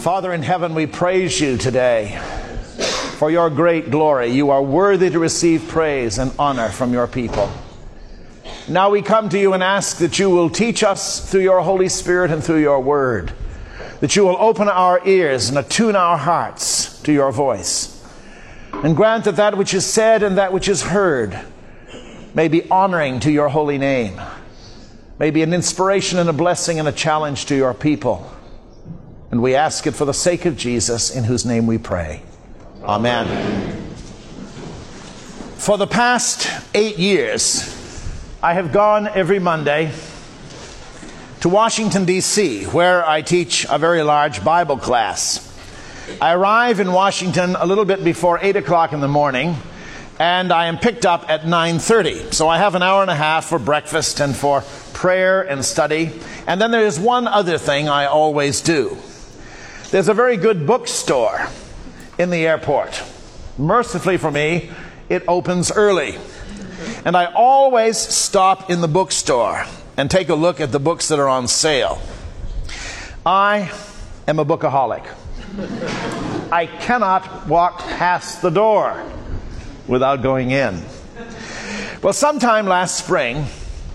Father in heaven, we praise you today for your great glory. You are worthy to receive praise and honor from your people. Now we come to you and ask that you will teach us through your Holy Spirit and through your word, that you will open our ears and attune our hearts to your voice, and grant that that which is said and that which is heard may be honoring to your holy name, may be an inspiration and a blessing and a challenge to your people. And we ask it for the sake of Jesus, in whose name we pray. Amen. For the past 8 years, I have gone every Monday to Washington, D.C., where I teach a very large Bible class. I arrive in Washington a little bit before 8 o'clock in the morning, and I am picked up at 9:30. So I have an hour and a half for breakfast and for prayer and study. And then there is one other thing I always do. There's a very good bookstore in the airport. Mercifully for me, it opens early. And I always stop in the bookstore and take a look at the books that are on sale. I am a bookaholic. I cannot walk past the door without going in. Well, sometime last spring,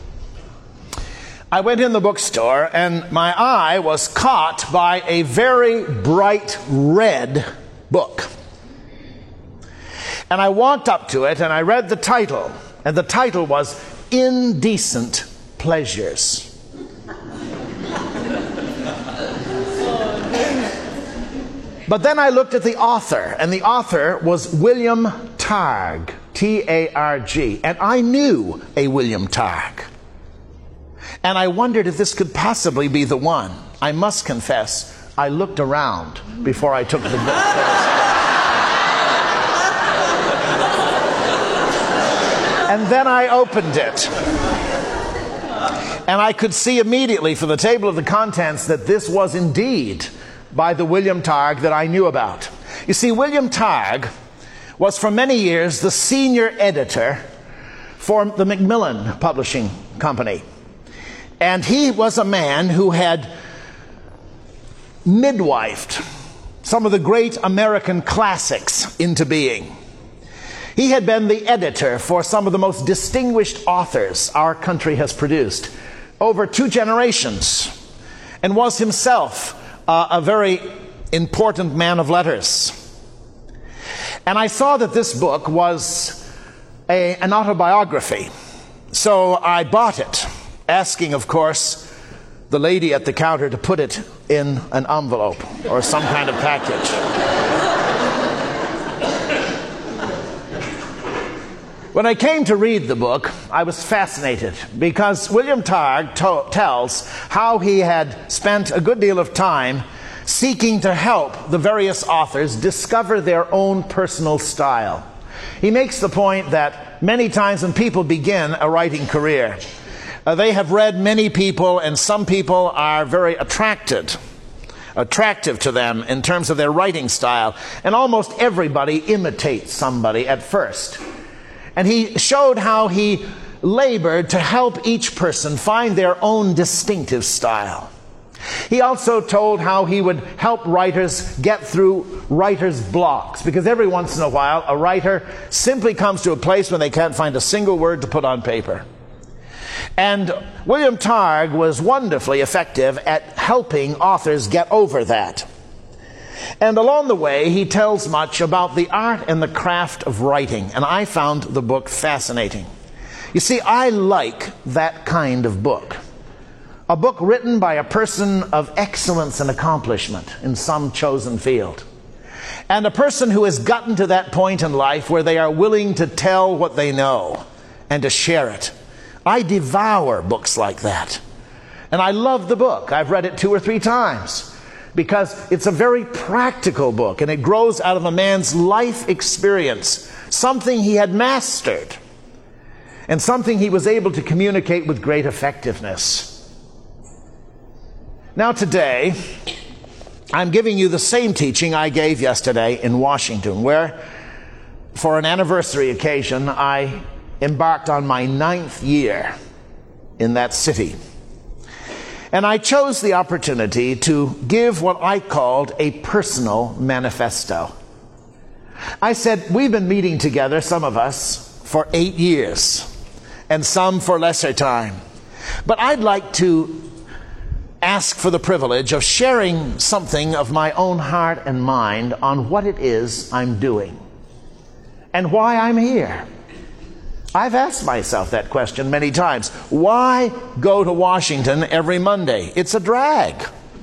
I went in the bookstore and my eye was caught by a very bright red book. And I walked up to it and I read the title, and the title was Indecent Pleasures. But then I looked at the author, and the author was William Targ, T-A-R-G, and I knew a William Targ. And I wondered if this could possibly be the one. I must confess, I looked around before I took the book. And then I opened it. And I could see immediately from the table of the contents that this was indeed by the William Targ that I knew about. You see, William Targ was for many years the senior editor for the Macmillan Publishing Company. And he was a man who had midwifed some of the great American classics into being. He had been the editor for some of the most distinguished authors our country has produced over 2 generations, and was himself a very important man of letters. And I saw that this book was an autobiography, so I bought it, asking, of course, the lady at the counter to put it in an envelope or some kind of package. When I came to read the book, I was fascinated because William Targ tells how he had spent a good deal of time seeking to help the various authors discover their own personal style. He makes the point that many times when people begin a writing career, they have read many people, and some people are very attractive to them in terms of their writing style. And almost everybody imitates somebody at first. And he showed how he labored to help each person find their own distinctive style. He also told how he would help writers get through writer's blocks, because every once in a while a writer simply comes to a place when they can't find a single word to put on paper. And William Targ was wonderfully effective at helping authors get over that. And along the way, he tells much about the art and the craft of writing, and I found the book fascinating. You see, I like that kind of book. A book written by a person of excellence and accomplishment in some chosen field. And a person who has gotten to that point in life where they are willing to tell what they know and to share it. I devour books like that. And I love the book. I've read it 2 or 3 times because it's a very practical book, and it grows out of a man's life experience, something he had mastered and something he was able to communicate with great effectiveness. Now today, I'm giving you the same teaching I gave yesterday in Washington, where for an anniversary occasion, I embarked on my 9th year in that city. And I chose the opportunity to give what I called a personal manifesto. I said, we've been meeting together, some of us, for 8 years, and some for lesser time. But I'd like to ask for the privilege of sharing something of my own heart and mind on what it is I'm doing and why I'm here. I've asked myself that question many times. Why go to Washington every Monday? It's a drag.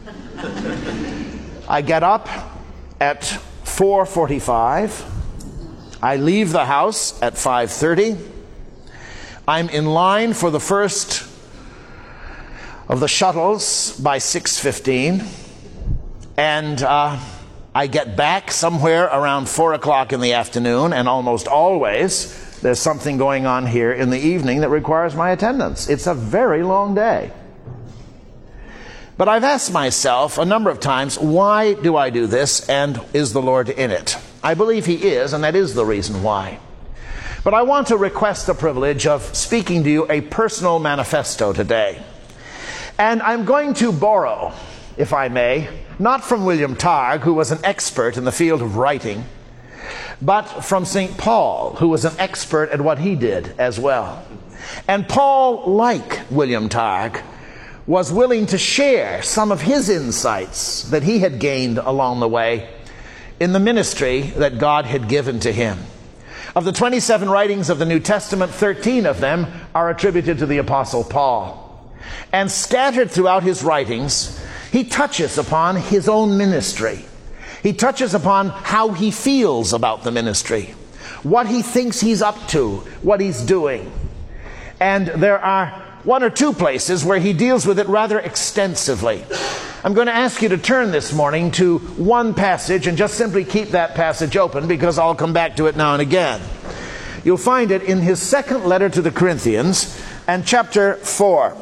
I get up at 4:45. I leave the house at 5:30. I'm in line for the first of the shuttles by 6:15. And I get back somewhere around 4 o'clock in the afternoon, and almost always there's something going on here in the evening that requires my attendance. It's a very long day. But I've asked myself a number of times, why do I do this, and is the Lord in it? I believe He is, and that is the reason why. But I want to request the privilege of speaking to you a personal manifesto today. And I'm going to borrow, if I may, not from William Targ, who was an expert in the field of writing, but from St. Paul, who was an expert at what he did as well. And Paul, like William Targ, was willing to share some of his insights that he had gained along the way in the ministry that God had given to him. Of the 27 writings of the New Testament, 13 of them are attributed to the Apostle Paul. And scattered throughout his writings, he touches upon his own ministry. He touches upon how he feels about the ministry, what he thinks he's up to, what he's doing. And there are one or two places where he deals with it rather extensively. I'm going to ask you to turn this morning to one passage and just simply keep that passage open, because I'll come back to it now and again. You'll find it in his second letter to the Corinthians and chapter 4.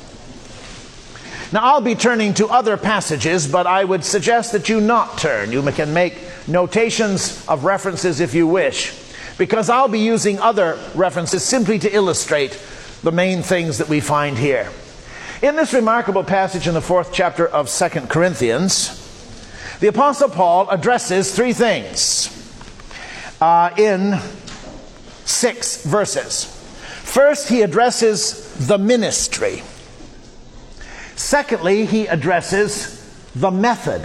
Now, I'll be turning to other passages, but I would suggest that you not turn. You can make notations of references if you wish, because I'll be using other references simply to illustrate the main things that we find here. In this remarkable passage in the 4th chapter of 2 Corinthians, the Apostle Paul addresses three things in 6 verses. First, he addresses the ministry. Secondly, he addresses the method.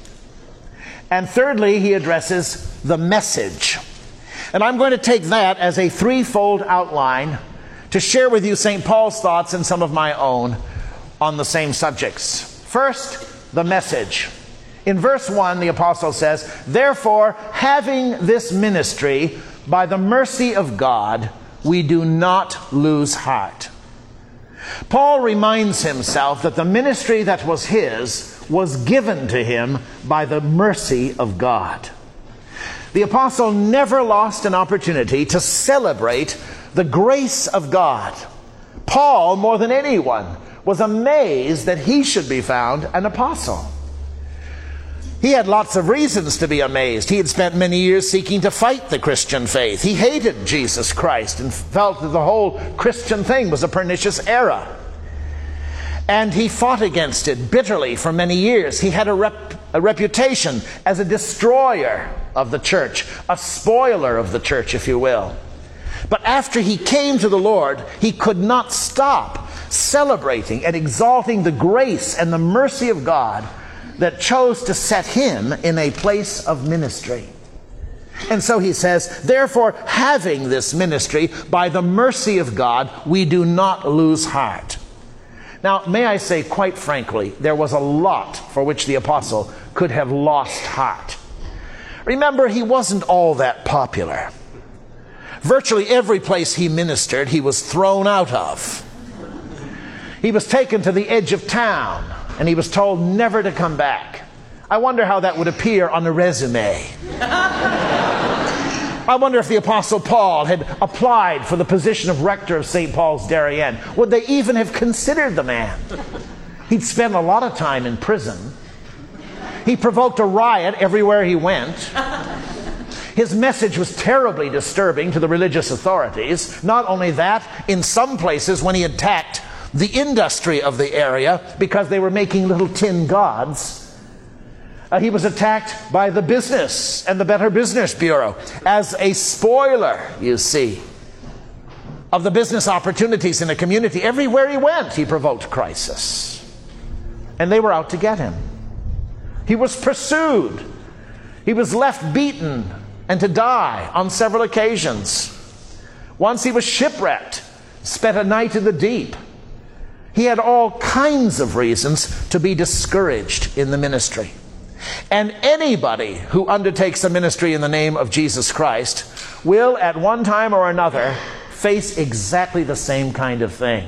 And thirdly, he addresses the message. And I'm going to take that as a threefold outline to share with you St. Paul's thoughts and some of my own on the same subjects. First, the message. In verse 1, the apostle says, "Therefore, having this ministry, by the mercy of God, we do not lose heart." Paul reminds himself that the ministry that was his was given to him by the mercy of God. The apostle never lost an opportunity to celebrate the grace of God. Paul, more than anyone, was amazed that he should be found an apostle. He had lots of reasons to be amazed. He had spent many years seeking to fight the Christian faith. He hated Jesus Christ and felt that the whole Christian thing was a pernicious error. And he fought against it bitterly for many years. He had a reputation as a destroyer of the church, a spoiler of the church, if you will. But after he came to the Lord, he could not stop celebrating and exalting the grace and the mercy of God that chose to set him in a place of ministry. And so he says, "Therefore, having this ministry, by the mercy of God, we do not lose heart." Now, may I say quite frankly, there was a lot for which the apostle could have lost heart. Remember, he wasn't all that popular. Virtually every place he ministered, he was thrown out of. He was taken to the edge of town, and he was told never to come back. I wonder how that would appear on a resume. I wonder if the Apostle Paul had applied for the position of rector of St. Paul's, Darien. Would they even have considered the man? He'd spent a lot of time in prison. He provoked a riot everywhere he went. His message was terribly disturbing to the religious authorities. Not only that, in some places when he attacked the industry of the area because they were making little tin gods. He was attacked by the business and the Better Business Bureau as a spoiler, you see, of the business opportunities in the community. Everywhere he went, he provoked crisis. And they were out to get him. He was pursued. He was left beaten and to die on several occasions. Once he was shipwrecked, spent a night in the deep. He had all kinds of reasons to be discouraged in the ministry. And anybody who undertakes a ministry in the name of Jesus Christ will, at one time or another, face exactly the same kind of thing.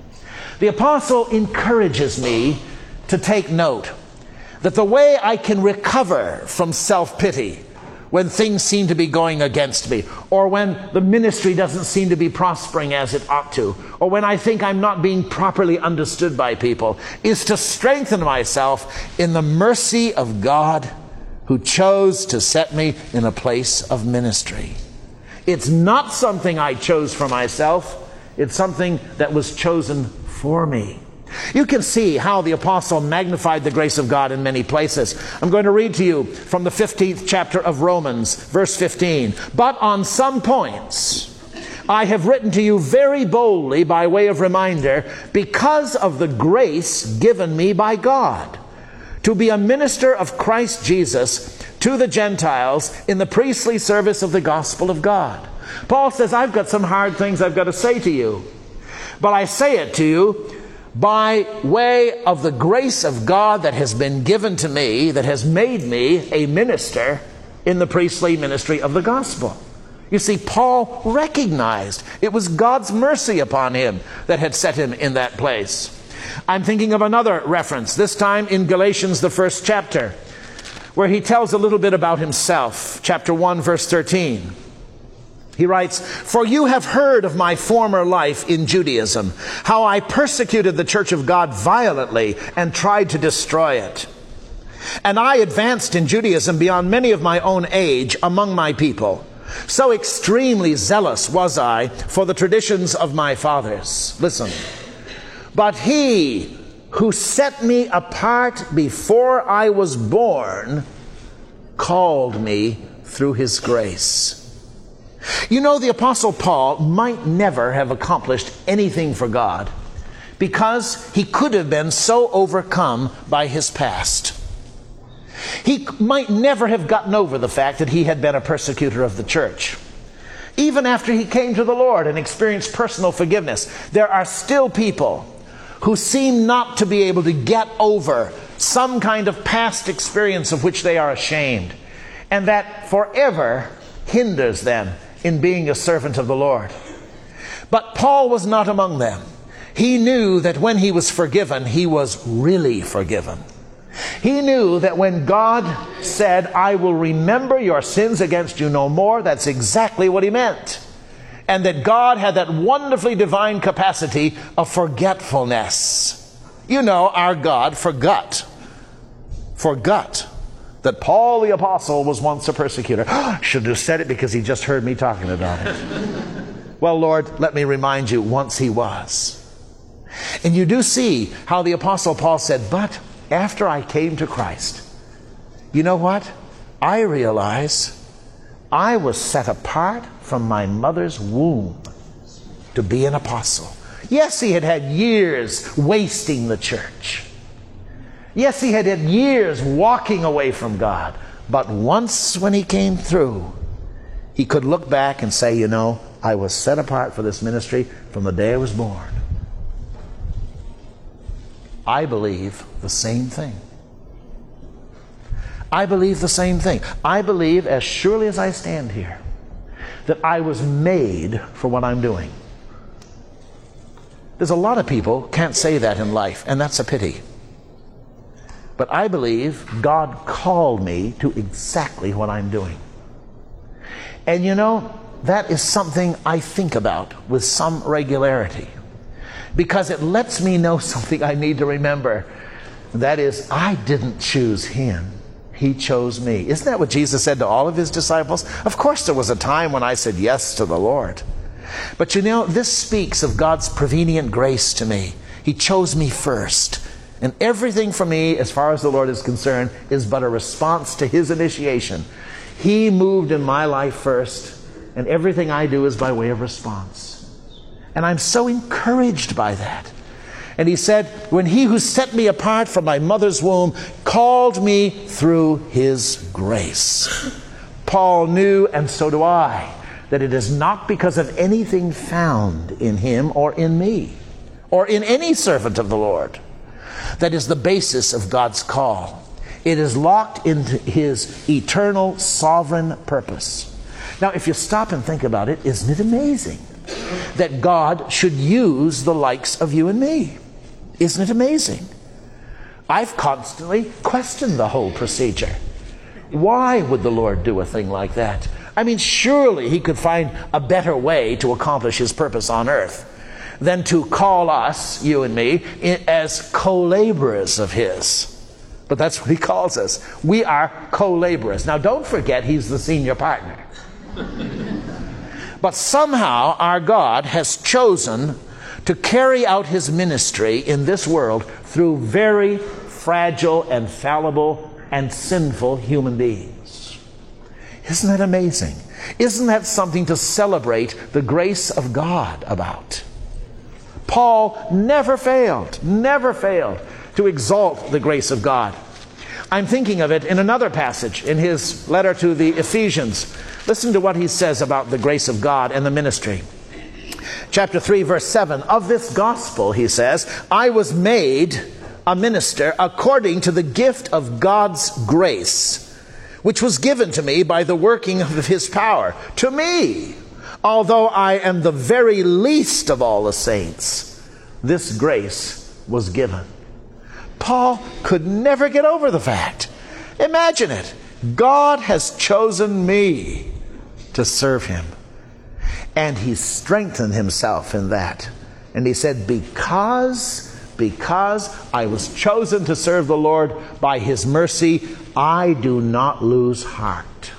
The apostle encourages me to take note that the way I can recover from self-pity when things seem to be going against me, or when the ministry doesn't seem to be prospering as it ought to, or when I think I'm not being properly understood by people, is to strengthen myself in the mercy of God who chose to set me in a place of ministry. It's not something I chose for myself. It's something that was chosen for me. You can see how the apostle magnified the grace of God in many places. I'm going to read to you from the 15th chapter of Romans, verse 15. But on some points I have written to you very boldly by way of reminder, because of the grace given me by God, to be a minister of Christ Jesus to the Gentiles in the priestly service of the gospel of God. Paul says, I've got some hard things I've got to say to you, but I say it to you by way of the grace of God that has been given to me, that has made me a minister in the priestly ministry of the gospel. You see, Paul recognized it was God's mercy upon him that had set him in that place. I'm thinking of another reference, this time in Galatians, the 1st chapter, where he tells a little bit about himself. Chapter 1, verse 13. He writes, "For you have heard of my former life in Judaism, how I persecuted the church of God violently and tried to destroy it. And I advanced in Judaism beyond many of my own age among my people. So extremely zealous was I for the traditions of my fathers." Listen. "But he who set me apart before I was born called me through his grace." You know, the Apostle Paul might never have accomplished anything for God because he could have been so overcome by his past. He might never have gotten over the fact that he had been a persecutor of the church. Even after he came to the Lord and experienced personal forgiveness, there are still people who seem not to be able to get over some kind of past experience of which they are ashamed, and that forever hinders them in being a servant of the Lord. But Paul was not among them. He knew that when he was forgiven, he was really forgiven. He knew that when God said, "I will remember your sins against you no more," that's exactly what he meant. And that God had that wonderfully divine capacity of forgetfulness. You know, our God forgot that Paul the apostle was once a persecutor. Should have said it because he just heard me talking about it. Well, Lord, let me remind you, once he was. And you do see how the apostle Paul said, but after I came to Christ, you know what? I realize I was set apart from my mother's womb to be an apostle. Yes, he had had years wasting the church. Yes, he had had years walking away from God. But once when he came through, he could look back and say, you know, I was set apart for this ministry from the day I was born. I believe the same thing. I believe the same thing. I believe, as surely as I stand here, that I was made for what I'm doing. There's a lot of people can't say that in life, and that's a pity. But I believe God called me to exactly what I'm doing. And you know, that is something I think about with some regularity, because it lets me know something I need to remember. That is, I didn't choose him. He chose me. Isn't that what Jesus said to all of his disciples? Of course there was a time when I said yes to the Lord. But you know, this speaks of God's prevenient grace to me. He chose me first. And everything for me, as far as the Lord is concerned, is but a response to His initiation. He moved in my life first, and everything I do is by way of response. And I'm so encouraged by that. And he said, when He who set me apart from my mother's womb called me through His grace. Paul knew, and so do I, that it is not because of anything found in him or in me or in any servant of the Lord that is the basis of God's call. It is locked into His eternal sovereign purpose. Now, if you stop and think about it, isn't it amazing that God should use the likes of you and me? Isn't it amazing? I've constantly questioned the whole procedure. Why would the Lord do a thing like that? I mean, surely He could find a better way to accomplish His purpose on earth than to call us, you and me, as co-laborers of His. But that's what He calls us. We are co-laborers. Now, don't forget He's the senior partner. But somehow our God has chosen to carry out His ministry in this world through very fragile and fallible and sinful human beings. Isn't that amazing? Isn't that something to celebrate the grace of God about? Paul never failed to exalt the grace of God. I'm thinking of it in another passage in his letter to the Ephesians. Listen to what he says about the grace of God and the ministry. Chapter 3, verse 7, of this gospel, he says, I was made a minister according to the gift of God's grace, which was given to me by the working of His power. To me, although I am the very least of all the saints, this grace was given. Paul could never get over the fact. Imagine it. God has chosen me to serve Him. And he strengthened himself in that. And he said, because I was chosen to serve the Lord by His mercy, I do not lose heart.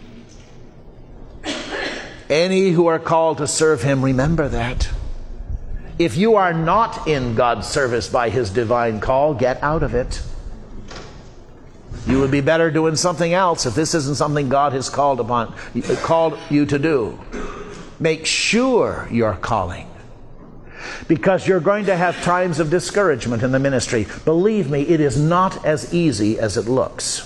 Any who are called to serve Him, remember that. If you are not in God's service by His divine call, get out of it. You would be better doing something else if this isn't something God has called you to do. Make sure you're calling, because you're going to have times of discouragement in the ministry. Believe me, it is not as easy as it looks.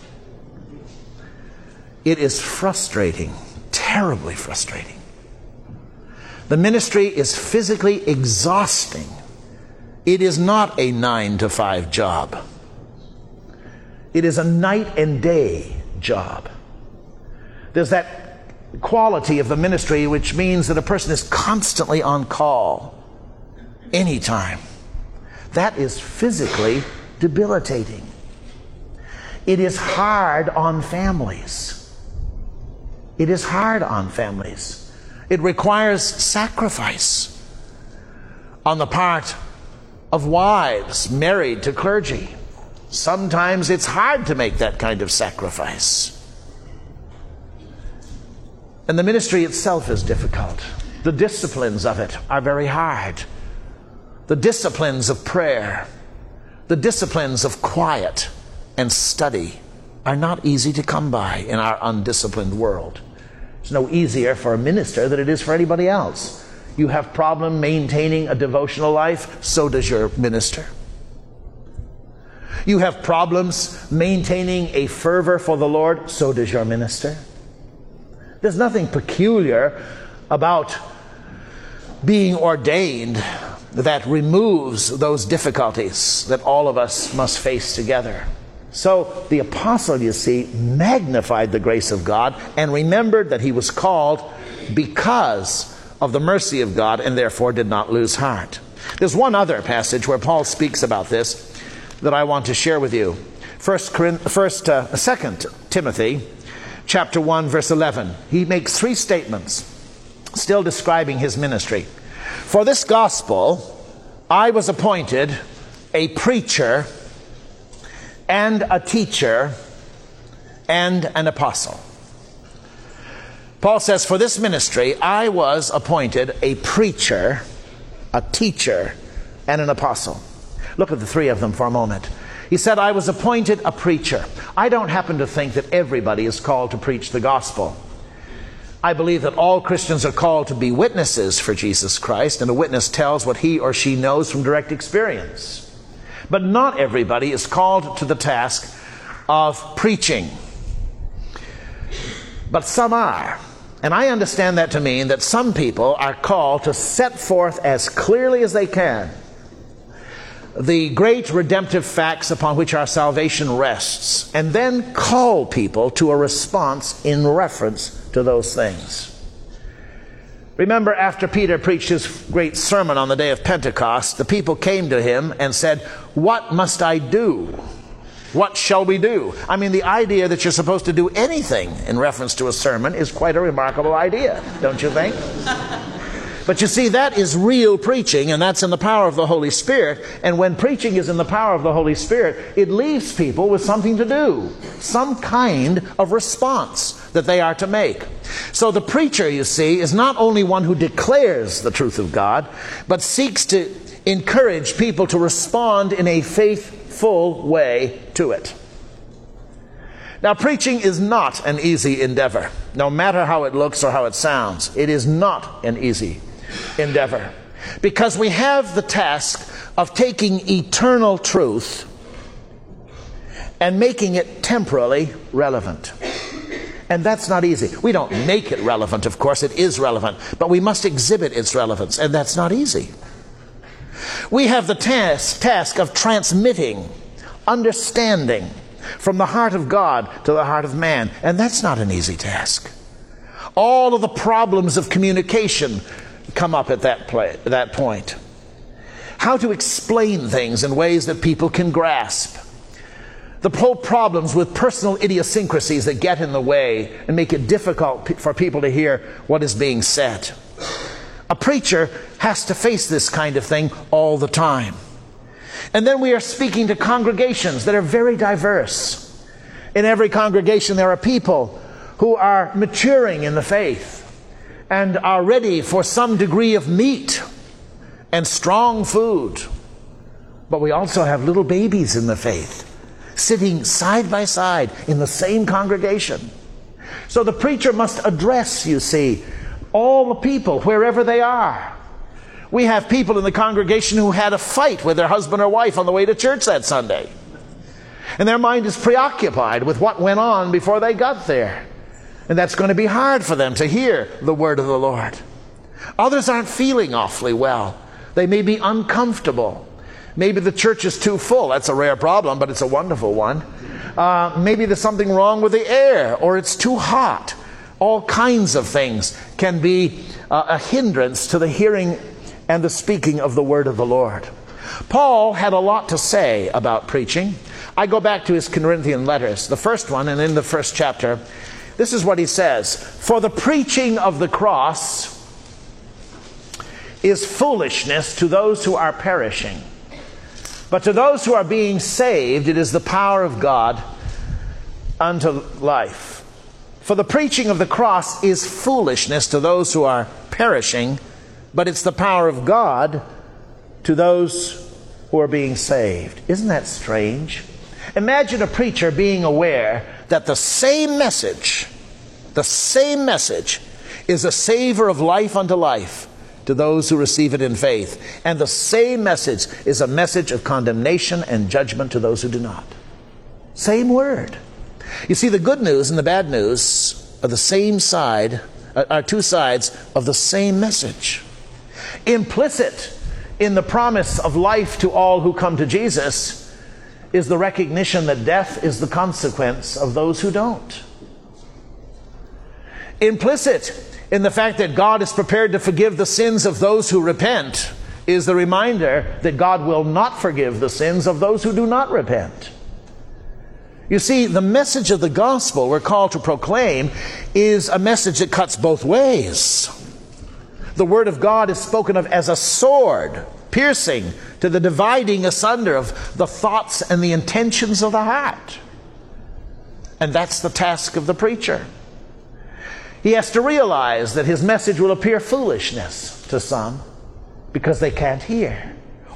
It is frustrating, terribly frustrating. The ministry is physically exhausting. It is not a 9-to-5 job. It is a night and day job. There's that quality of the ministry which means that a person is constantly on call anytime. That is physically debilitating. It is hard on families. It is hard on families. It requires sacrifice on the part of wives married to clergy. Sometimes it's hard to make that kind of sacrifice. And the ministry itself is difficult. The disciplines of it are very hard. The disciplines of prayer, the disciplines of quiet and study are not easy to come by in our undisciplined world. It's no easier for a minister than it is for anybody else. You have problem maintaining a devotional life, so does your minister. You have problems maintaining a fervor for the Lord, so does your minister. There's nothing peculiar about being ordained that removes those difficulties that all of us must face together. So the apostle, you see, magnified the grace of God and remembered that he was called because of the mercy of God and therefore did not lose heart. There's one other passage where Paul speaks about this that I want to share with you. 2 Timothy chapter 1, verse 11. He makes 3 statements, still describing his ministry. For this gospel, I was appointed a preacher and a teacher and an apostle. Paul says, for this ministry, I was appointed a preacher, a teacher, and an apostle. Look at the three of them for a moment. He said, I was appointed a preacher. I don't happen to think that everybody is called to preach the gospel. I believe that all Christians are called to be witnesses for Jesus Christ, and a witness tells what he or she knows from direct experience. But not everybody is called to the task of preaching. But some are. And I understand that to mean that some people are called to set forth as clearly as they can the great redemptive facts upon which our salvation rests, and then call people to a response in reference to those things. Remember, after Peter preached his great sermon on the day of Pentecost, the people came to him and said, "What must I do? What shall we do?" I mean, the idea that you're supposed to do anything in reference to a sermon is quite a remarkable idea, don't you think? But you see, that is real preaching, and that's in the power of the Holy Spirit. And when preaching is in the power of the Holy Spirit, it leaves people with something to do, some kind of response that they are to make. So the preacher, you see, is not only one who declares the truth of God, but seeks to encourage people to respond in a faithful way to it. Now, preaching is not an easy endeavor, no matter how it looks or how it sounds. It is not an easy endeavor, because we have the task of taking eternal truth and making it temporally relevant. And that's not easy. We don't make it relevant, of course, it is relevant, but we must exhibit its relevance, and that's not easy. We have the task of transmitting understanding from the heart of God to the heart of man, and that's not an easy task. All of the problems of communication come up at that point. How to explain things in ways that people can grasp. The whole problems with personal idiosyncrasies that get in the way and make it difficult for people to hear what is being said. A preacher has to face this kind of thing all the time. And then we are speaking to congregations that are very diverse. In every congregation there are people who are maturing in the faith and are ready for some degree of meat and strong food. But we also have little babies in the faith, sitting side by side in the same congregation. So the preacher must address, you see, all the people wherever they are. We have people in the congregation who had a fight with their husband or wife on the way to church that Sunday. And their mind is preoccupied with what went on before they got there. And that's going to be hard for them to hear the word of the Lord. Others aren't feeling awfully well. They may be uncomfortable. Maybe the church is too full. That's a rare problem, but it's a wonderful one. Maybe there's something wrong with the air, or it's too hot. All kinds of things can be a hindrance to the hearing and the speaking of the word of the Lord. Paul had a lot to say about preaching. I go back to his Corinthian letters, the first one, and in the first chapter, this is what he says: "For the preaching of the cross is foolishness to those who are perishing. But to those who are being saved, it is the power of God unto life." For the preaching of the cross is foolishness to those who are perishing, but it's the power of God to those who are being saved. Isn't that strange? Imagine a preacher being aware that the same message is a savor of life unto life to those who receive it in faith. And the same message is a message of condemnation and judgment to those who do not. Same word. You see, the good news and the bad news are the same side, are two sides of the same message. Implicit in the promise of life to all who come to Jesus is the recognition that death is the consequence of those who don't. Implicit in the fact that God is prepared to forgive the sins of those who repent is the reminder that God will not forgive the sins of those who do not repent. You see, the message of the gospel we're called to proclaim is a message that cuts both ways. The word of God is spoken of as a sword, piercing to the dividing asunder of the thoughts and the intentions of the heart. And that's the task of the preacher. He has to realize that his message will appear foolishness to some because they can't hear,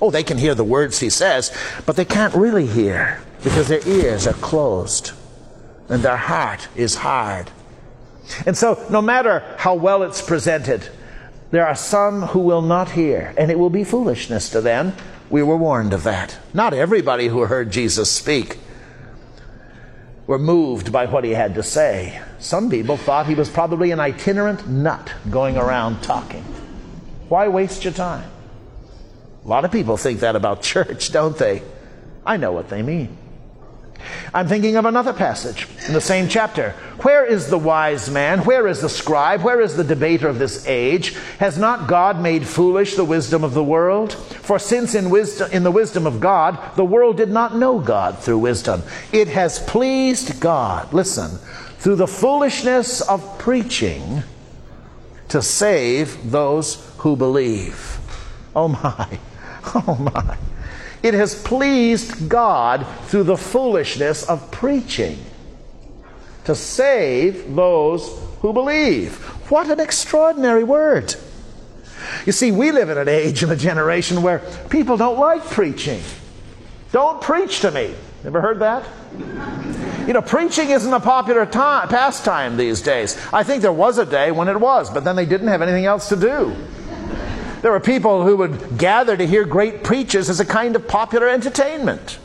Oh, they can hear the words he says, but they can't really hear because their ears are closed and their heart is hard. And so no matter how well it's presented, there are some who will not hear, and it will be foolishness to them. We were warned of that. Not everybody who heard Jesus speak were moved by what he had to say. Some people thought he was probably an itinerant nut going around talking. Why waste your time? A lot of people think that about church, don't they? I know what they mean. I'm thinking of another passage in the same chapter. Where is the wise man? Where is the scribe? Where is the debater of this age? Has not God made foolish the wisdom of the world? For since in the wisdom of God, the world did not know God through wisdom, it has pleased God, listen, through the foolishness of preaching to save those who believe. Oh my, oh my. It has pleased God through the foolishness of preaching to save those who believe. What an extraordinary word. You see, we live in an age and a generation where people don't like preaching. Don't preach to me. Ever heard that? You know, preaching isn't a popular pastime these days. I think there was a day when it was, but then they didn't have anything else to do. There were people who would gather to hear great preachers as a kind of popular entertainment.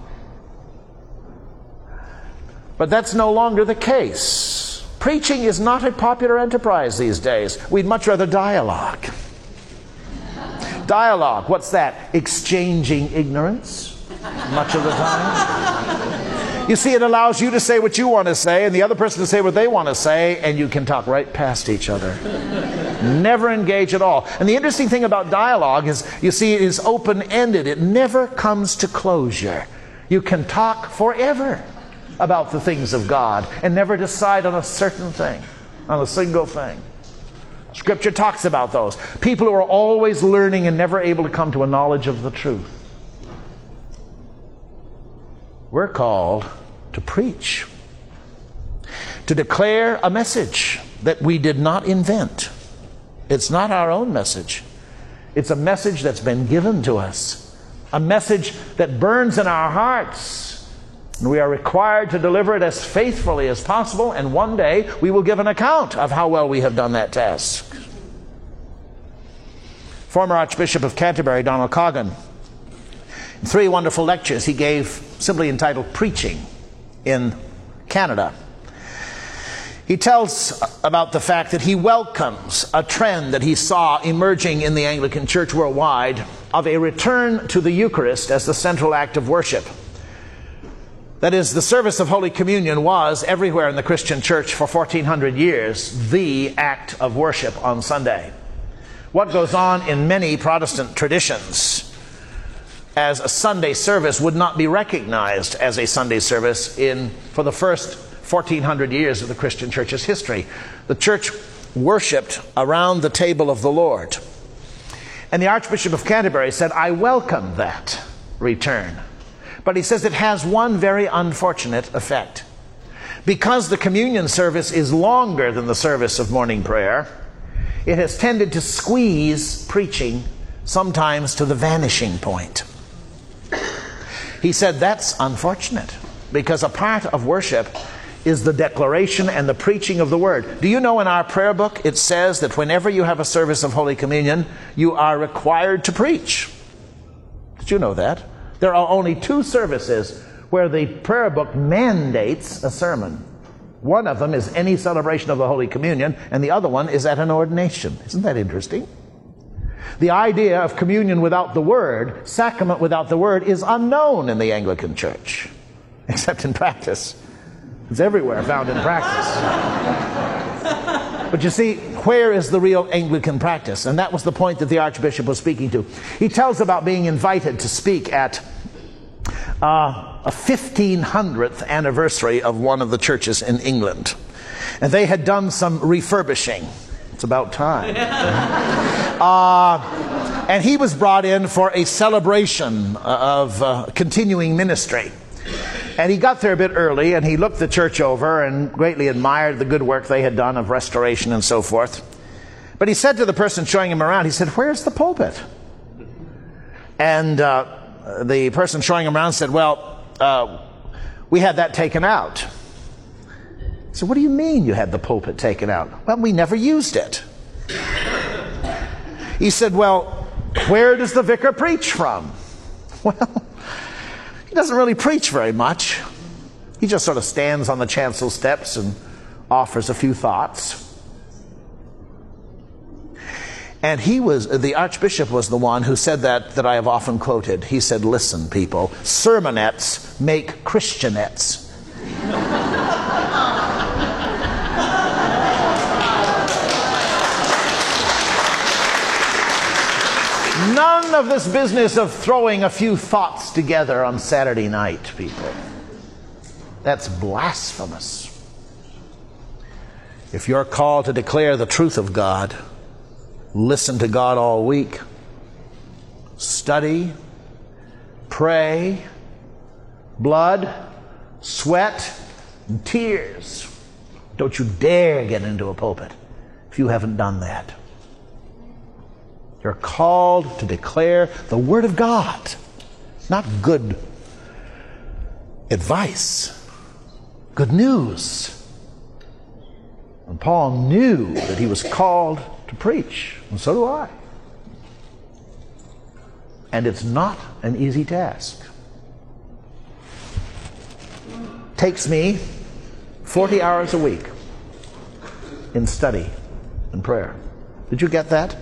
But that's no longer the case. Preaching is not a popular enterprise these days. We'd much rather dialogue. Dialogue, what's that? Exchanging ignorance, much of the time. You see, it allows you to say what you want to say and the other person to say what they want to say, and you can talk right past each other. Never engage at all. And the interesting thing about dialogue is, you see, it is open-ended. It never comes to closure. You can talk forever about the things of God and never decide on a certain thing, on a single thing. Scripture talks about those. People who are always learning and never able to come to a knowledge of the truth. We're called to preach, to declare a message that we did not invent. It's not our own message. It's a message that's been given to us, a message that burns in our hearts. And we are required to deliver it as faithfully as possible, and one day we will give an account of how well we have done that task. Former Archbishop of Canterbury, Donald Coggan, in 3 wonderful lectures he gave simply entitled Preaching in Canada, he tells about the fact that he welcomes a trend that he saw emerging in the Anglican Church worldwide of a return to the Eucharist as the central act of worship. That is, the service of Holy Communion was, everywhere in the Christian church for 1400 years, the act of worship on Sunday. What goes on in many Protestant traditions as a Sunday service would not be recognized as a Sunday service for the first 1400 years of the Christian church's history. The church worshipped around the table of the Lord. And the Archbishop of Canterbury said, I welcome that return. But he says it has one very unfortunate effect. Because the communion service is longer than the service of morning prayer, it has tended to squeeze preaching sometimes to the vanishing point. He said that's unfortunate, because a part of worship is the declaration and the preaching of the Word. Do you know in our prayer book it says that whenever you have a service of Holy Communion, you are required to preach? Did you know that? There are only 2 services where the prayer book mandates a sermon. One of them is any celebration of the Holy Communion, and the other one is at an ordination. Isn't that interesting? The idea of communion without the Word, sacrament without the Word, is unknown in the Anglican Church, except in practice. It's everywhere found in practice. But you see, where is the real Anglican practice? And that was the point that the Archbishop was speaking to. He tells about being invited to speak at a 1500th anniversary of one of the churches in England. And they had done some refurbishing. It's about time. And he was brought in for a celebration of continuing ministry. And he got there a bit early, and he looked the church over and greatly admired the good work they had done of restoration and so forth. But he said to the person showing him around, he said, "Where's the pulpit?" And the person showing him around said, well, we had that taken out. I said, what do you mean you had the pulpit taken out? Well, we never used it. He said, well, where does the vicar preach from? Well, he doesn't really preach very much. He just sort of stands on the chancel steps and offers a few thoughts. And the Archbishop was the one who said that I have often quoted. He said, listen, people, sermonettes make Christianettes. None of this business of throwing a few thoughts together on Saturday night, people. That's blasphemous. If you're called to declare the truth of God, listen to God all week. Study, pray, blood, sweat, and tears. Don't you dare get into a pulpit if you haven't done that. You're called to declare the Word of God, not good advice, good news. And Paul knew that he was called to preach, and so do I. And it's not an easy task. Takes me 40 hours a week in study and prayer. Did you get that?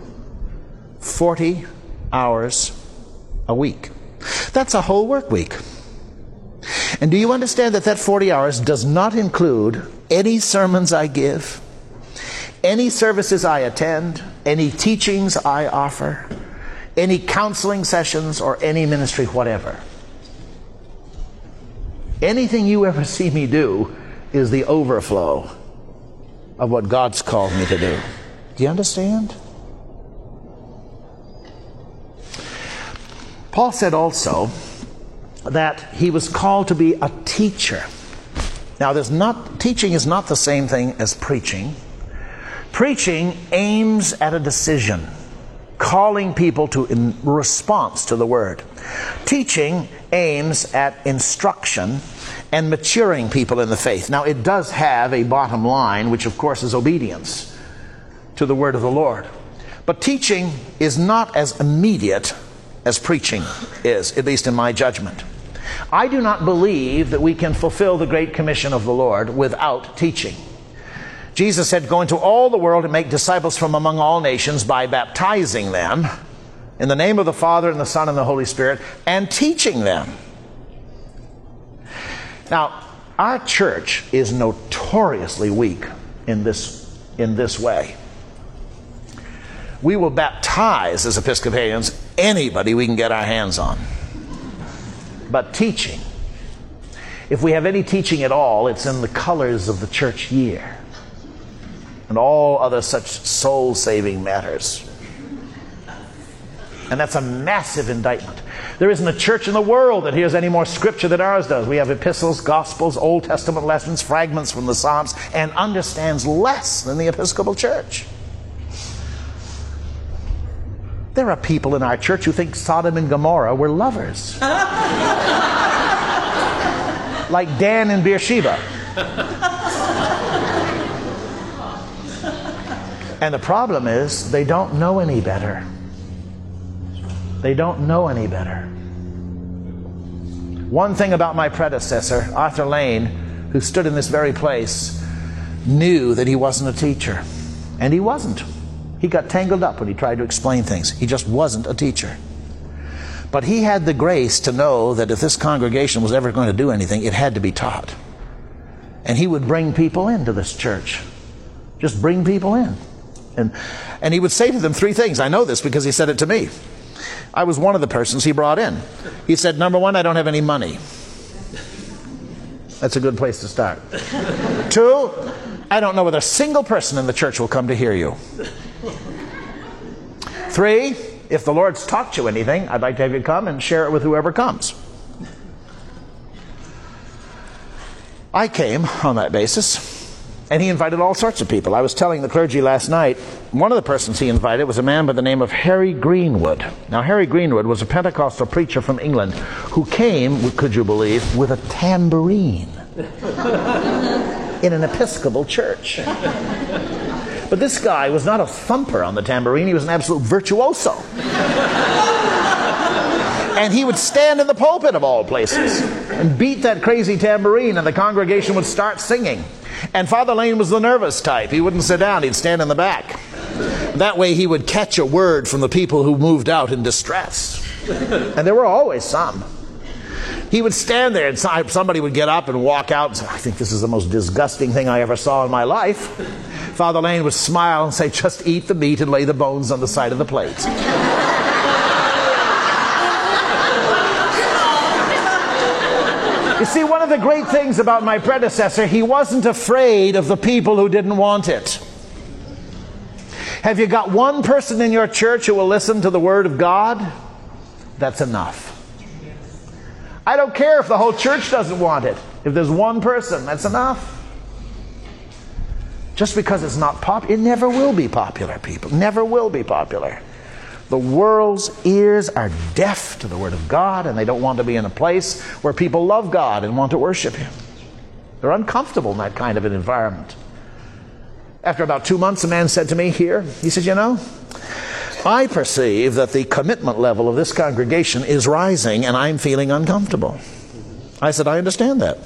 40 hours a week. That's a whole work week. And do you understand that 40 hours does not include any sermons I give, any services I attend, any teachings I offer, any counseling sessions, or any ministry whatever? Anything you ever see me do is the overflow of what God's called me to do. Do you understand? Paul said also that he was called to be a teacher. Now, teaching is not the same thing as preaching. Preaching aims at a decision, calling people to response to the Word. Teaching aims at instruction and maturing people in the faith. Now, it does have a bottom line, which of course is obedience to the Word of the Lord. But teaching is not as immediate as preaching is, at least in my judgment. I do not believe that we can fulfill the Great Commission of the Lord without teaching. Jesus said, go into all the world and make disciples from among all nations by baptizing them in the name of the Father and the Son and the Holy Spirit, and teaching them. Now, our church is notoriously weak in this way. We will baptize, as Episcopalians, anybody we can get our hands on. But teaching, if we have any teaching at all, it's in the colors of the church year and all other such soul-saving matters. And that's a massive indictment. There isn't a church in the world that hears any more scripture than ours does. We have epistles, gospels, Old Testament lessons, fragments from the Psalms, and understands less than the Episcopal Church. There are people in our church who think Sodom and Gomorrah were lovers. Like Dan and Beersheba. And the problem is, they don't know any better. They don't know any better. One thing about my predecessor, Arthur Lane, who stood in this very place, knew that he wasn't a teacher. And he wasn't. He got tangled up when he tried to explain things. He just wasn't a teacher. But he had the grace to know that if this congregation was ever going to do anything, it had to be taught. And he would bring people into this church. Just bring people in. And he would say to them three things. I know this because he said it to me. I was one of the persons he brought in. He said, number one, I don't have any money. That's a good place to start. Two, I don't know whether a single person in the church will come to hear you. Three, if the Lord's taught you anything, I'd like to have you come and share it with whoever comes. I came on that basis. And he invited all sorts of people. I was telling the clergy last night, one of the persons he invited was a man by the name of Harry Greenwood. Now, Harry Greenwood was a Pentecostal preacher from England who came, could you believe, with a tambourine in an Episcopal church. But this guy was not a thumper on the tambourine, he was an absolute virtuoso. And he would stand in the pulpit of all places and beat that crazy tambourine, and the congregation would start singing. And Father Lane was the nervous type. He wouldn't sit down, he'd stand in the back. That way he would catch a word from the people who moved out in distress. And there were always some. He would stand there and somebody would get up and walk out and say, I think this is the most disgusting thing I ever saw in my life. Father Lane would smile and say, just eat the meat and lay the bones on the side of the plate. You see, one of the great things about my predecessor, he wasn't afraid of the people who didn't want it. Have you got one person in your church who will listen to the Word of God? That's enough. I don't care if the whole church doesn't want it. If there's one person, that's enough. Just because it's not popular, it never will be popular, people. Never will be popular. The world's ears are deaf to the Word of God, and they don't want to be in a place where people love God and want to worship Him. They're uncomfortable in that kind of an environment. After about 2 months, a man said to me here, he said, you know, I perceive that the commitment level of this congregation is rising, and I'm feeling uncomfortable. I said, I understand that.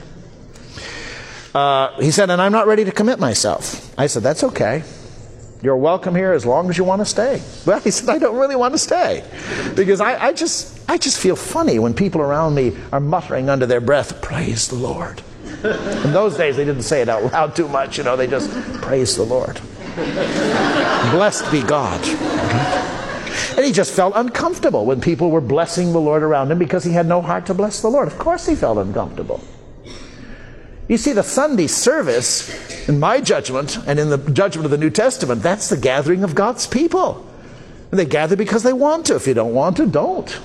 He said, and I'm not ready to commit myself. I said, that's okay. You're welcome here as long as you want to stay. Well, he said, I don't really want to stay. Because I just feel funny when people around me are muttering under their breath, praise the Lord. In those days, they didn't say it out loud too much. You know, they just, praise the Lord. Blessed be God. And he just felt uncomfortable when people were blessing the Lord around him because he had no heart to bless the Lord. Of course he felt uncomfortable. You see, the Sunday service, in my judgment, and in the judgment of the New Testament, that's the gathering of God's people. And they gather because they want to. If you don't want to, don't.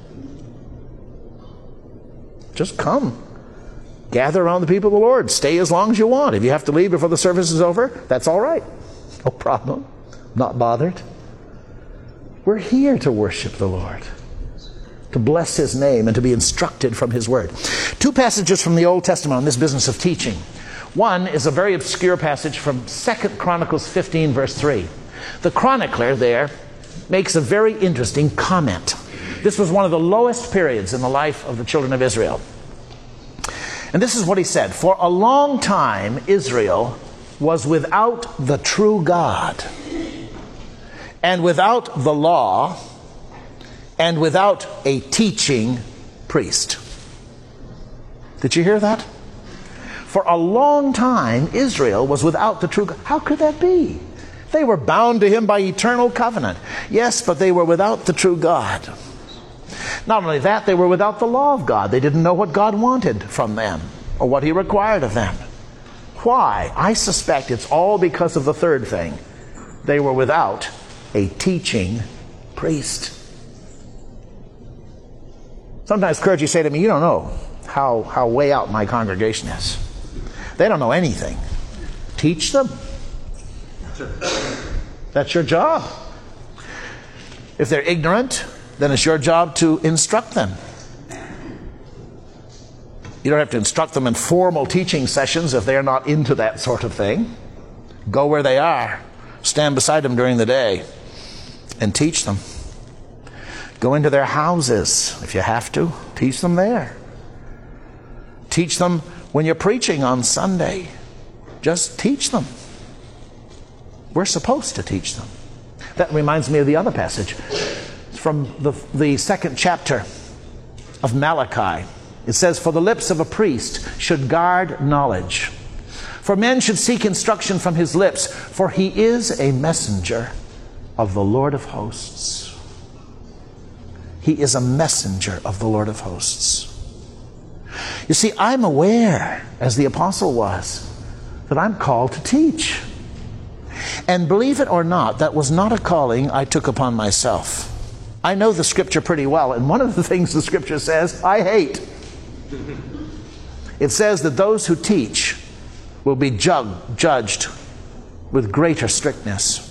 Just come. Gather around the people of the Lord. Stay as long as you want. If you have to leave before the service is over, that's all right. No problem. Not bothered. We're here to worship the Lord, to bless His name, and to be instructed from His Word. 2 passages from the Old Testament on this business of teaching. One is a very obscure passage from 2 Chronicles 15, verse 3. The chronicler there makes a very interesting comment. This was one of the lowest periods in the life of the children of Israel. And this is what he said. For a long time, Israel was without the true God, and without the law, and without a teaching priest. Did you hear that? For a long time, Israel was without the true God. How could that be? They were bound to Him by eternal covenant. Yes, but they were without the true God. Not only that, they were without the law of God. They didn't know what God wanted from them or what He required of them. Why? I suspect it's all because of the third thing. They were without a teaching priest. Sometimes clergy say to me, you don't know how way out my congregation is. They don't know anything. Teach them. That's your job. If they're ignorant, then it's your job to instruct them. You don't have to instruct them in formal teaching sessions if they're not into that sort of thing. Go where they are. Stand beside them during the day and teach them. Go into their houses if you have to. Teach them there. Teach them when you're preaching on Sunday. Just teach them. We're supposed to teach them. That reminds me of the other passage. It's from the second chapter of Malachi. It says, for the lips of a priest should guard knowledge. For men should seek instruction from his lips, for he is a messenger of the Lord of hosts. He is a messenger of the Lord of hosts. You see, I'm aware, as the apostle was, that I'm called to teach. And believe it or not, that was not a calling I took upon myself. I know the Scripture pretty well, and one of the things the Scripture says, I hate. It says that those who teach will be judged with greater strictness.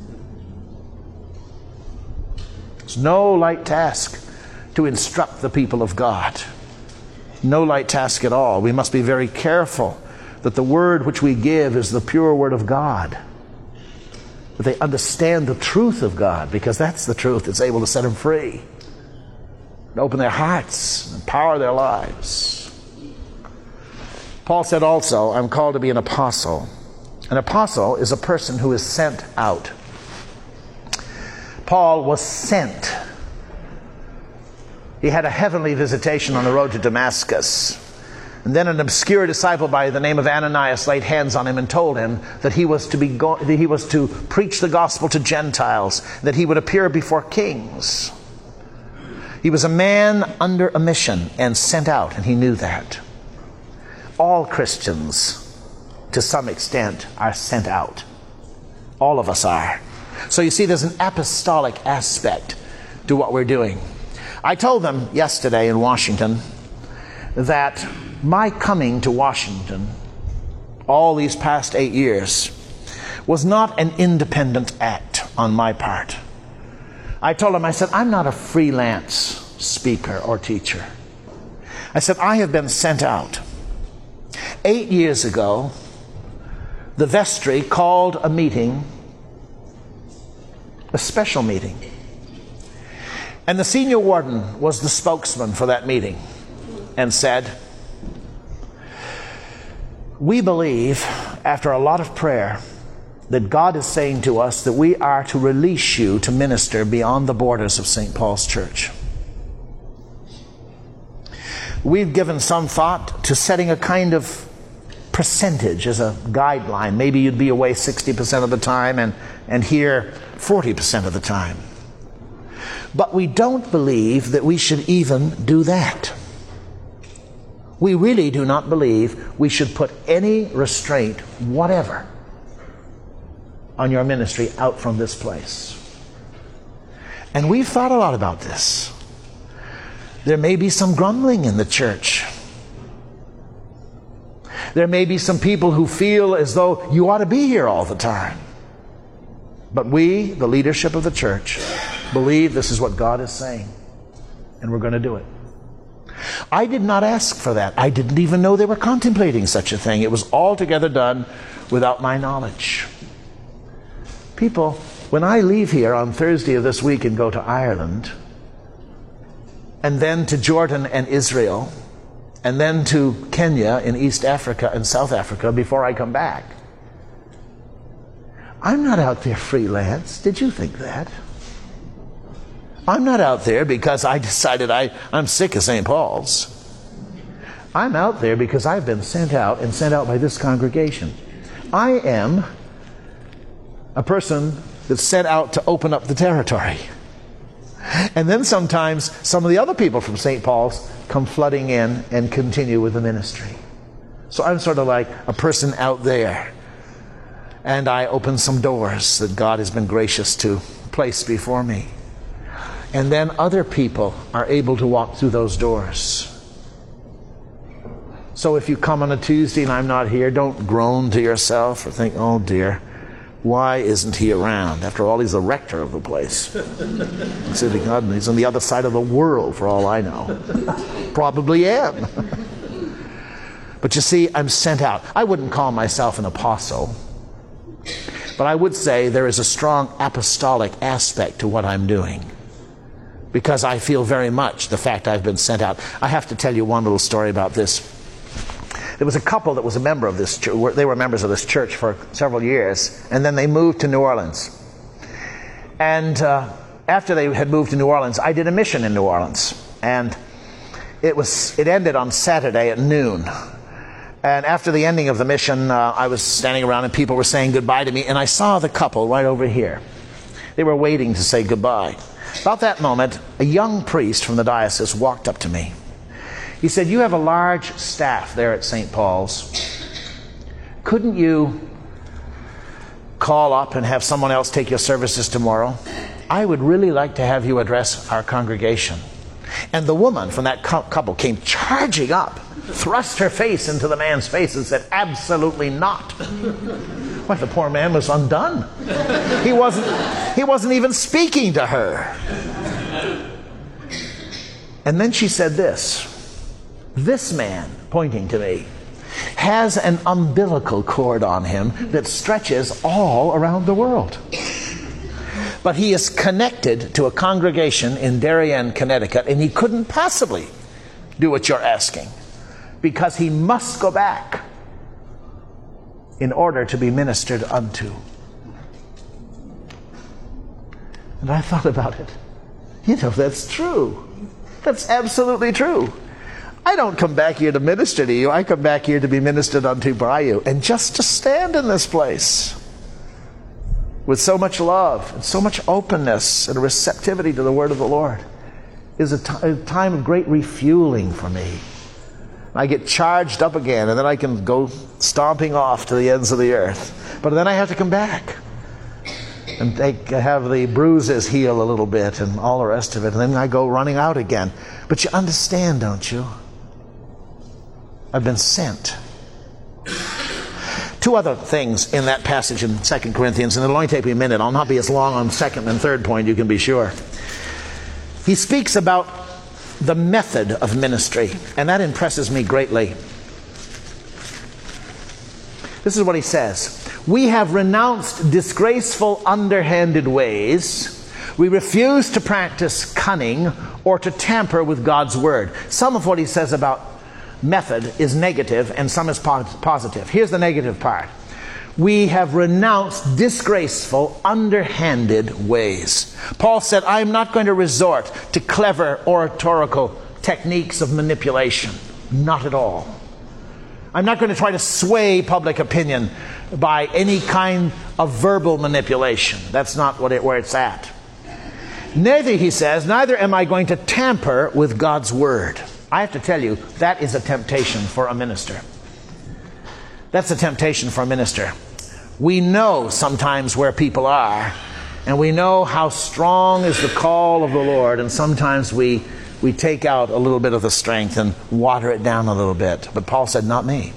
It's no light task to instruct the people of God. No light task at all. We must be very careful that the word which we give is the pure word of God. That they understand the truth of God, because that's the truth that's able to set them free. And open their hearts, empower their lives. Paul said also, I'm called to be an apostle. An apostle is a person who is sent out. Paul was sent. He had a heavenly visitation on the road to Damascus. And then an obscure disciple by the name of Ananias laid hands on him and told him that he was to preach the gospel to Gentiles, that he would appear before kings. He was a man under a mission and sent out, and he knew that. All Christians, to some extent, are sent out. All of us are. So you see, there's an apostolic aspect to what we're doing. I told them yesterday in Washington that my coming to Washington all these past 8 years was not an independent act on my part. I told them, I said, I'm not a freelance speaker or teacher. I said, I have been sent out. 8 years ago, the vestry called a meeting, a special meeting. And the senior warden was the spokesman for that meeting and said, we believe, after a lot of prayer, that God is saying to us that we are to release you to minister beyond the borders of St. Paul's Church. We've given some thought to setting a kind of percentage as a guideline. Maybe you'd be away 60% of the time and here 40% of the time. But we don't believe that we should even do that. We really do not believe we should put any restraint whatever on your ministry out from this place. And we've thought a lot about this. There may be some grumbling in the church. There may be some people who feel as though you ought to be here all the time. But we, the leadership of the church, believe this is what God is saying. And we're going to do it. I did not ask for that. I didn't even know they were contemplating such a thing. It was altogether done without my knowledge. People, when I leave here on Thursday of this week and go to Ireland, and then to Jordan and Israel, and then to Kenya in East Africa and South Africa before I come back, I'm not out there freelance. Did you think that? I'm not out there because I decided I'm sick of St. Paul's. I'm out there because I've been sent out and sent out by this congregation. I am a person that's sent out to open up the territory. And then sometimes some of the other people from St. Paul's come flooding in and continue with the ministry. So I'm sort of like a person out there. And I open some doors that God has been gracious to place before me. And then other people are able to walk through those doors. So if you come on a Tuesday and I'm not here, don't groan to yourself or think, oh dear, why isn't he around? After all, he's the rector of the place. He's on the other side of the world for all I know. Probably am. But you see, I'm sent out. I wouldn't call myself an apostle. But I would say there is a strong apostolic aspect to what I'm doing. Because I feel very much the fact I've been sent out. I have to tell you one little story about this. There was a couple that was a member of this church. They were members of this church for several years. And then they moved to New Orleans. And after they had moved to New Orleans, I did a mission in New Orleans. And it ended on Saturday at noon. And after the ending of the mission, I was standing around and people were saying goodbye to me. And I saw the couple right over here. They were waiting to say goodbye. About that moment, a young priest from the diocese walked up to me. He said, you have a large staff there at St. Paul's. Couldn't you call up and have someone else take your services tomorrow? I would really like to have you address our congregation. And the woman from that couple came charging up thrust her face into the man's face and said, "Absolutely not." Why, the poor man was undone. He wasn't even speaking to her. And then she said this man, pointing to me, has an umbilical cord on him that stretches all around the world. But he is connected to a congregation in Darien, Connecticut, and he couldn't possibly do what you're asking because he must go back in order to be ministered unto. And I thought about it. That's true. That's absolutely true. I don't come back here to minister to you. I come back here to be ministered unto by you. And just to stand in this place with so much love and so much openness and receptivity to the word of the Lord is a time of great refueling for me. I get charged up again, and then I can go stomping off to the ends of the earth. But then I have to come back and have the bruises heal a little bit and all the rest of it. And then I go running out again. But you understand, don't you? I've been sent. Two other things in that passage in 2 Corinthians, and it'll only take me a minute. I'll not be as long on the second and third point, you can be sure. He speaks about the method of ministry, and that impresses me greatly. This is what he says. We have renounced disgraceful, underhanded ways. We refuse to practice cunning or to tamper with God's word. Some of what he says about method is negative and some is positive. Here's the negative part. We have renounced disgraceful, underhanded ways. Paul said, I am not going to resort to clever oratorical techniques of manipulation. Not at all. I'm not going to try to sway public opinion by any kind of verbal manipulation. That's not where it's at. Neither, he says, neither am I going to tamper with God's word. I have to tell you, that is a temptation for a minister. That's a temptation for a minister. We know sometimes where people are, and we know how strong is the call of the Lord, and sometimes we take out a little bit of the strength and water it down a little bit. But Paul said, not me.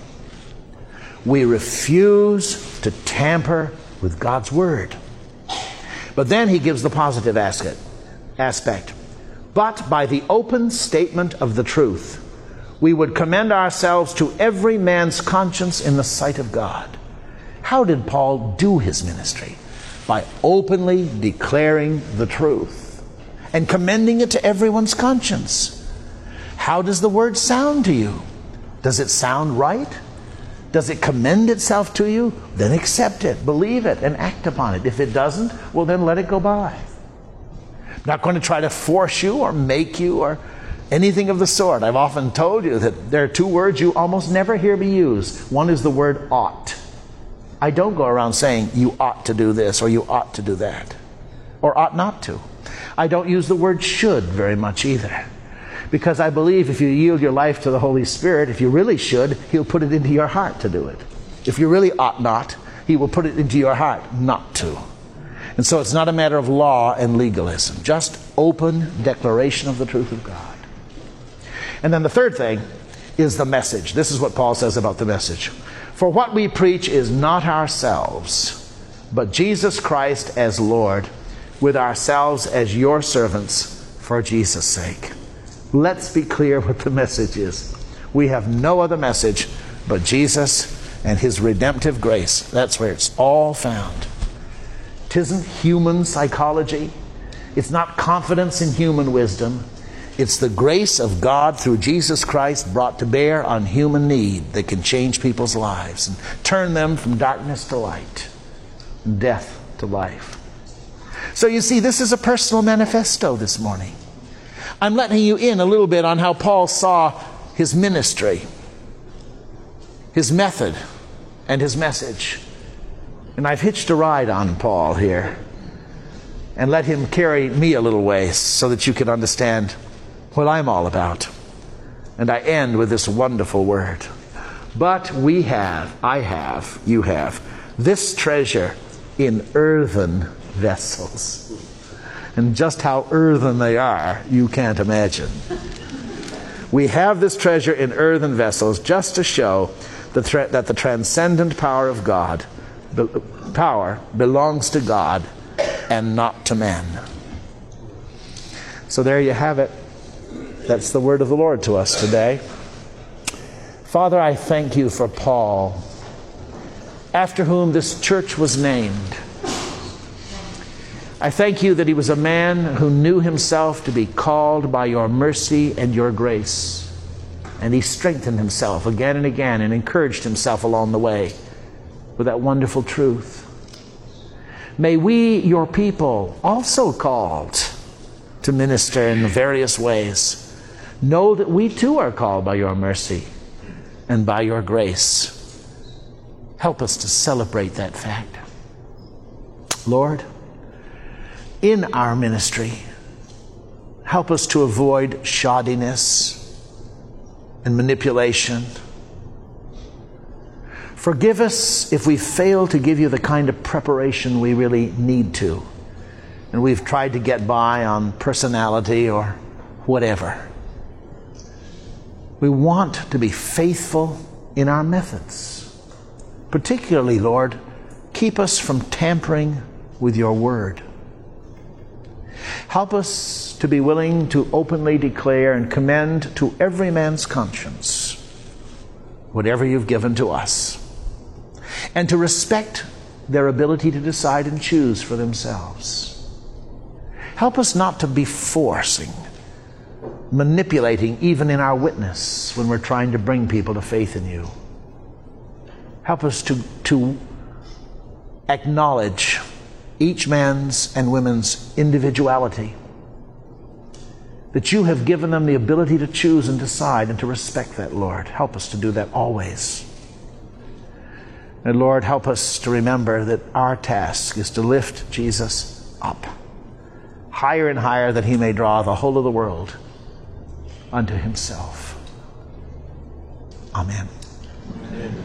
We refuse to tamper with God's word. But then he gives the positive aspect. But by the open statement of the truth, we would commend ourselves to every man's conscience in the sight of God. How did Paul do his ministry? By openly declaring the truth and commending it to everyone's conscience. How does the word sound to you? Does it sound right? Does it commend itself to you? Then accept it, believe it, and act upon it. If it doesn't, well then let it go by. I'm not going to try to force you or make you or anything of the sort. I've often told you that there are two words you almost never hear me use. One is the word ought. I don't go around saying you ought to do this or you ought to do that or ought not to. I don't use the word should very much either, because I believe if you yield your life to the Holy Spirit, if you really should, He'll put it into your heart to do it. If you really ought not, He will put it into your heart not to. And so it's not a matter of law and legalism, just open declaration of the truth of God. And then the third thing is the message. This is what Paul says about the message. For what we preach is not ourselves, but Jesus Christ as Lord, with ourselves as your servants for Jesus' sake. Let's be clear what the message is. We have no other message but Jesus and His redemptive grace. That's where it's all found. It isn't human psychology. It's not confidence in human wisdom. It's the grace of God through Jesus Christ brought to bear on human need that can change people's lives and turn them from darkness to light, and death to life. So you see, this is a personal manifesto this morning. I'm letting you in a little bit on how Paul saw his ministry, his method, and his message. And I've hitched a ride on Paul here and let him carry me a little ways so that you can understand what I'm all about. And I end with this wonderful word. But we have, I have, you have, this treasure in earthen vessels. And just how earthen they are, you can't imagine. We have this treasure in earthen vessels just to show that the transcendent power of God, power belongs to God and not to man. So there you have it. That's the word of the Lord to us today. Father, I thank you for Paul, after whom this church was named. I thank you that he was a man who knew himself to be called by your mercy and your grace. And he strengthened himself again and again and encouraged himself along the way with that wonderful truth. May we, your people, also called to minister in various ways, know that we too are called by your mercy and by your grace. Help us to celebrate that fact. Lord, in our ministry, help us to avoid shoddiness and manipulation. Forgive us if we fail to give you the kind of preparation we really need to, and we've tried to get by on personality or whatever. We want to be faithful in our methods. Particularly, Lord, keep us from tampering with your word. Help us to be willing to openly declare and commend to every man's conscience whatever you've given to us, and to respect their ability to decide and choose for themselves. Help us not to be forcing, manipulating even in our witness when we're trying to bring people to faith in you. Help us to acknowledge each man's and women's individuality, that you have given them the ability to choose and decide, and to respect that, Lord. Help us to do that always. And Lord, help us to remember that our task is to lift Jesus up higher and higher, that he may draw the whole of the world unto himself. Amen. Amen.